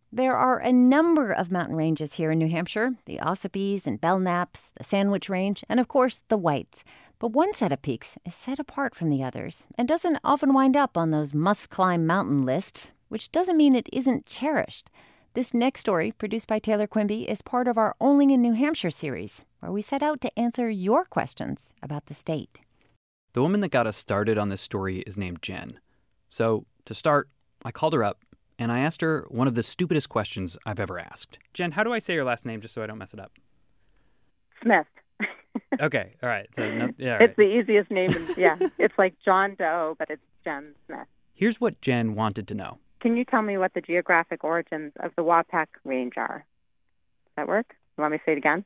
There are a number of mountain ranges here in New Hampshire, the Ossipes and Belknaps, the Sandwich Range, and of course, the Whites. But one set of peaks is set apart from the others and doesn't often wind up on those must-climb mountain lists, which doesn't mean it isn't cherished. This next story, produced by Taylor Quimby, is part of our Only in New Hampshire series, where we set out to answer your questions about the state. The woman that got us started on this story is named Jen. So, to start, I called her up, and I asked her one of the stupidest questions I've ever asked. Jen, how do I say your last name just so I don't mess it up? Smith. Okay, all right. So, all right. It's the easiest name. Yeah, it's like John Doe, but it's Jen Smith. Here's what Jen wanted to know. Can you tell me what the geographic origins of the Wapak Range are? Does that work? You want me to say it again?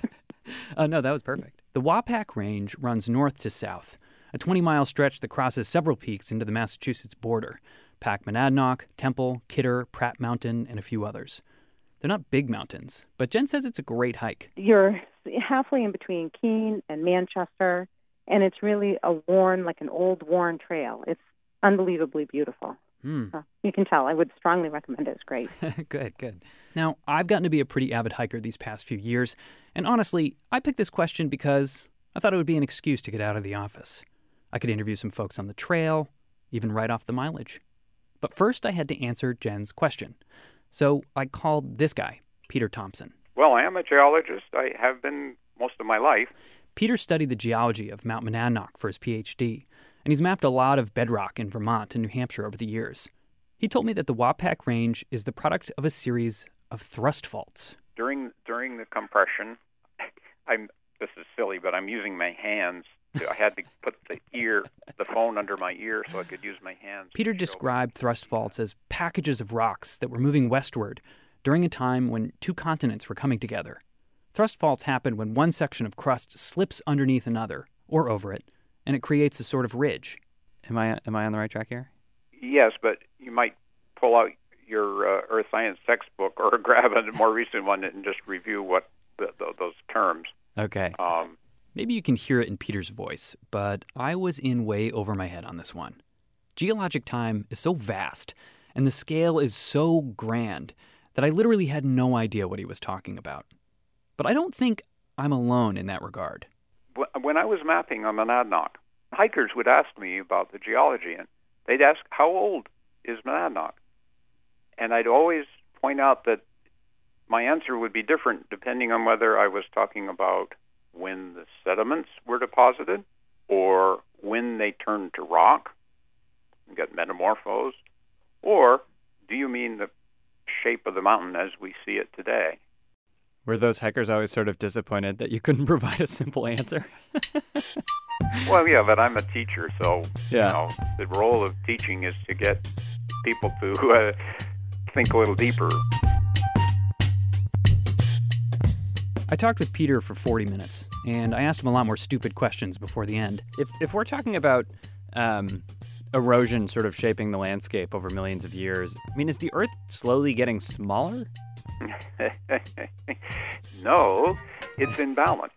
No, that was perfect. The Wapak Range runs north to south, a 20-mile stretch that crosses several peaks into the Massachusetts border. Packmanadnock, Temple, Kidder, Pratt Mountain, and a few others. They're not big mountains, but Jen says it's a great hike. You're halfway in between Keene and Manchester, and it's really like an old worn trail. It's unbelievably beautiful. So you can tell. I would strongly recommend it. It's great. Good. Now, I've gotten to be a pretty avid hiker these past few years, and honestly, I picked this question because I thought it would be an excuse to get out of the office. I could interview some folks on the trail, even write off the mileage. But first, I had to answer Jen's question. So I called this guy, Peter Thompson. Well, I am a geologist. I have been most of my life. Peter studied the geology of Mount Monadnock for his PhD, and he's mapped a lot of bedrock in Vermont and New Hampshire over the years. He told me that the Wapak Range is the product of a series of thrust faults. During the compression, this is silly, but I'm using my hands. I had to put the phone under my ear so I could use my hands. Peter described thrust faults as packages of rocks that were moving westward during a time when two continents were coming together. Thrust faults happen when one section of crust slips underneath another, or over it, and it creates a sort of ridge. Am I on the right track here? Yes, but you might pull out your earth science textbook or grab a more recent one and just review what those terms. Okay. Maybe you can hear it in Peter's voice, but I was in way over my head on this one. Geologic time is so vast, and the scale is so grand, that I literally had no idea what he was talking about. But I don't think I'm alone in that regard. When I was mapping on Monadnock, hikers would ask me about the geology, and they'd ask, how old is Monadnock? And I'd always point out that my answer would be different depending on whether I was talking about when the sediments were deposited or when they turned to rock and got metamorphosed, or do you mean the shape of the mountain as we see it today? Were those hikers always sort of disappointed that you couldn't provide a simple answer? Well, yeah, but I'm a teacher, so yeah. The role of teaching is to get people to think a little deeper. I talked with Peter for 40 minutes, and I asked him a lot more stupid questions before the end. If we're talking about erosion sort of shaping the landscape over millions of years, I mean, is the Earth slowly getting smaller? No, it's in balance.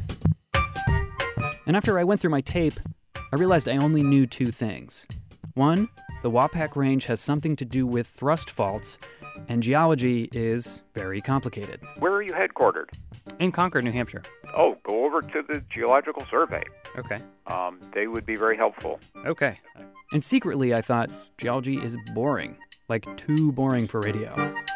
And after I went through my tape, I realized I only knew two things. One, the Wapak Range has something to do with thrust faults, and geology is very complicated. Where are you headquartered? In Concord, New Hampshire. Oh, go over to the Geological Survey. Okay. They would be very helpful. Okay. And secretly, I thought geology is boring, like too boring for radio.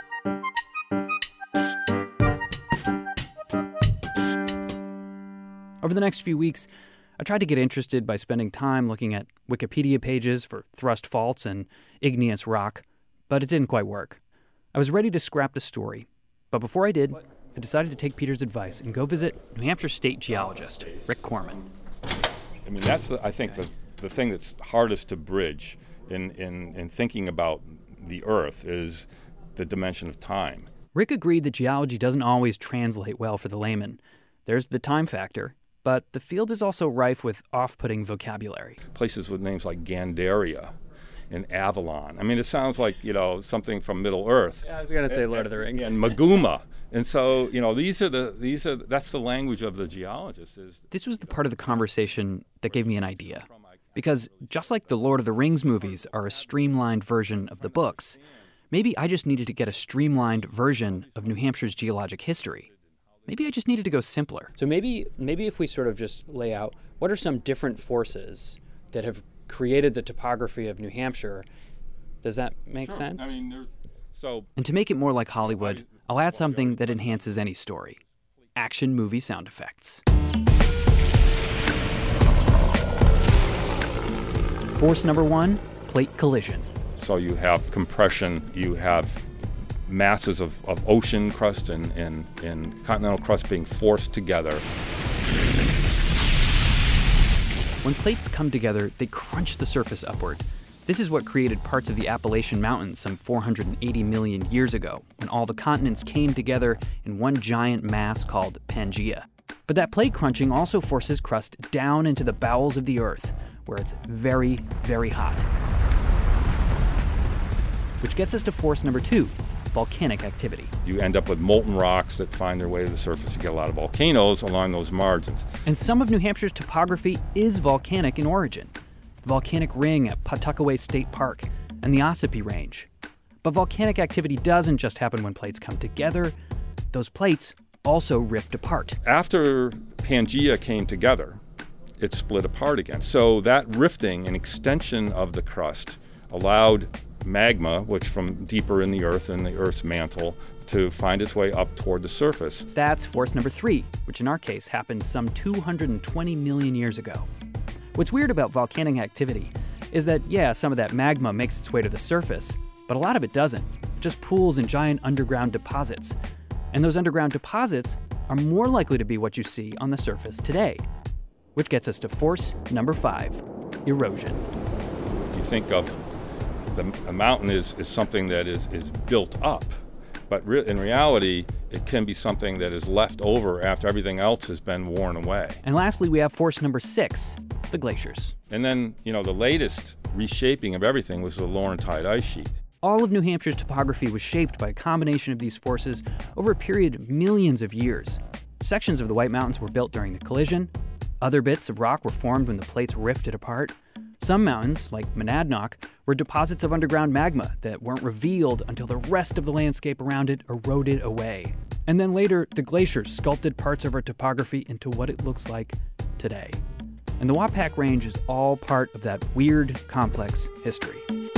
Over the next few weeks, I tried to get interested by spending time looking at Wikipedia pages for thrust faults and igneous rock, but it didn't quite work. I was ready to scrap the story, but before I did, I decided to take Peter's advice and go visit New Hampshire state geologist Rick Corman. I mean, that's, I think, the thing that's hardest to bridge in thinking about the Earth is the dimension of time. Rick agreed that geology doesn't always translate well for the layman. There's the time factor, but the field is also rife with off-putting vocabulary. Places with names like Gandaria and Avalon. I mean, it sounds like, something from Middle Earth. Yeah, I was going to say Lord of the Rings. And Maguma. And so, that's the language of the geologist. This was the part of the conversation that gave me an idea. Because just like the Lord of the Rings movies are a streamlined version of the books, Maybe I just needed to get a streamlined version of New Hampshire's geologic history. Maybe I just needed to go simpler. So maybe if we sort of just lay out, what are some different forces that have created the topography of New Hampshire? Does that make sense? I mean, And to make it more like Hollywood, I'll add something that enhances any story. Action movie sound effects. Force number 1, plate collision. So you have compression, you have masses of ocean crust and continental crust being forced together. When plates come together, they crunch the surface upward. This is what created parts of the Appalachian Mountains some 480 million years ago, when all the continents came together in one giant mass called Pangaea. But that plate crunching also forces crust down into the bowels of the Earth, where it's very, very hot. Which gets us to force number 2, volcanic activity. You end up with molten rocks that find their way to the surface. You get a lot of volcanoes along those margins. And some of New Hampshire's topography is volcanic in origin. The volcanic ring at Pawtuckaway State Park and the Ossipee Range. But volcanic activity doesn't just happen when plates come together. Those plates also rift apart. After Pangaea came together, it split apart again. So that rifting and extension of the crust allowed magma, which from deeper in the Earth and the Earth's mantle, to find its way up toward the surface. That's force number 3, which in our case happened some 220 million years ago. What's weird about volcanic activity is that, yeah, some of that magma makes its way to the surface, but a lot of it doesn't. It just pools in giant underground deposits. And those underground deposits are more likely to be what you see on the surface today. Which gets us to force number 5, erosion. You think of a mountain is something that is built up, but in reality, it can be something that is left over after everything else has been worn away. And lastly, we have force number 6, the glaciers. And then, the latest reshaping of everything was the Laurentide ice sheet. All of New Hampshire's topography was shaped by a combination of these forces over a period of millions of years. Sections of the White Mountains were built during the collision. Other bits of rock were formed when the plates rifted apart. Some mountains, like Monadnock, were deposits of underground magma that weren't revealed until the rest of the landscape around it eroded away. And then later, the glaciers sculpted parts of our topography into what it looks like today. And the Wapak Range is all part of that weird, complex history.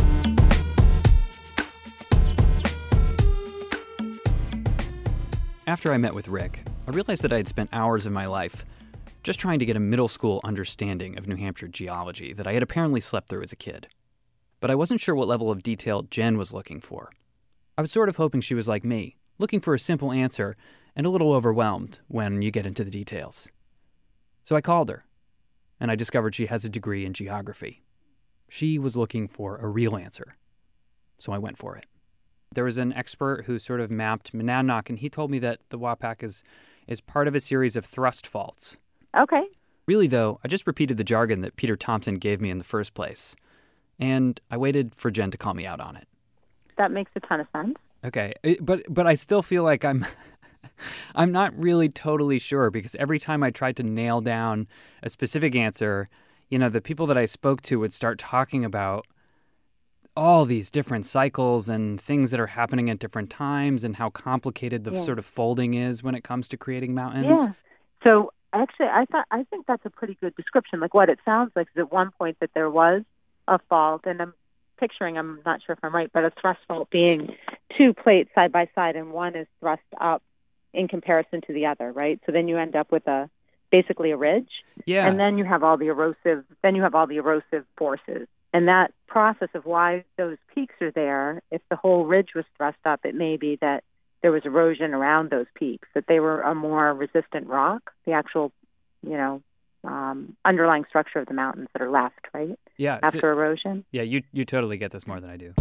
After I met with Rick, I realized that I had spent hours of my life just trying to get a middle school understanding of New Hampshire geology that I had apparently slept through as a kid. But I wasn't sure what level of detail Jen was looking for. I was sort of hoping she was like me, looking for a simple answer and a little overwhelmed when you get into the details. So I called her, and I discovered she has a degree in geography. She was looking for a real answer, so I went for it. There was an expert who sort of mapped Monadnock, and he told me that the Wapak is part of a series of thrust faults. Okay. Really, though, I just repeated the jargon that Peter Thompson gave me in the first place. And I waited for Jen to call me out on it. That makes a ton of sense. Okay, but I still feel like I'm not really totally sure, because every time I tried to nail down a specific answer, the people that I spoke to would start talking about all these different cycles and things that are happening at different times and how complicated the sort of folding is when it comes to creating mountains. Yeah. So actually, I think that's a pretty good description. Like what it sounds like is at one point that there was a fault, and I'm not sure if I'm right, but a thrust fault being two plates side by side, and one is thrust up in comparison to the other, right? So then you end up with basically a ridge. Yeah. And then you have all the erosive forces. And that process of why those peaks are there, if the whole ridge was thrust up, it may be that there was erosion around those peaks, that they were a more resistant rock, the actual, underlying structure of the mountains that are left, right? Yeah. After erosion. Yeah, you totally get this more than I do.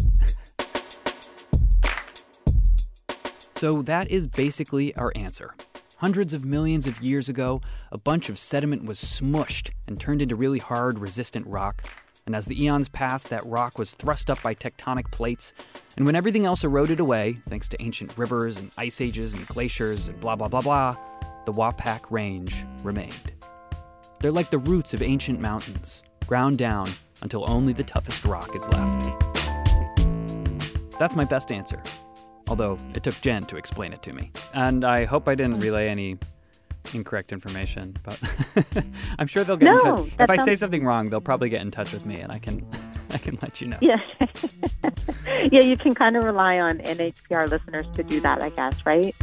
So that is basically our answer. Hundreds of millions of years ago, a bunch of sediment was smushed and turned into really hard, resistant rock. And as the eons passed, that rock was thrust up by tectonic plates. And when everything else eroded away, thanks to ancient rivers and ice ages and glaciers and blah, blah, blah, blah, the Wapak Range remained. They're like the roots of ancient mountains, ground down until only the toughest rock is left. That's my best answer. Although it took Jen to explain it to me. And I hope I didn't relay any incorrect information, but I'm sure they'll get in touch. If I say something wrong, they'll probably get in touch with me, and I can let you know. Yeah. Yeah, you can kind of rely on NHPR listeners to do that, I guess, right?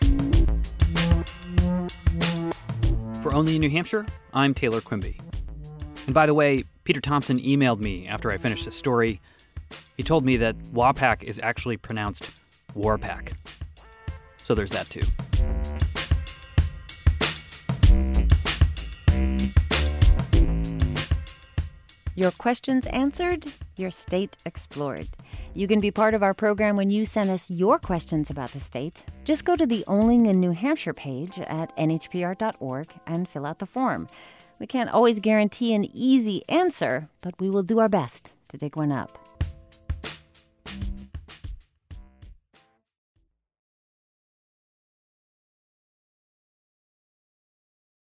For Only in New Hampshire, I'm Taylor Quimby. And by the way, Peter Thompson emailed me after I finished the story. He told me that WAPAC is actually pronounced Warpack. So there's that too. Your questions answered, your state explored. You can be part of our program when you send us your questions about the state. Just go to the Only in New Hampshire page at nhpr.org and fill out the form. We can't always guarantee an easy answer, but we will do our best to dig one up.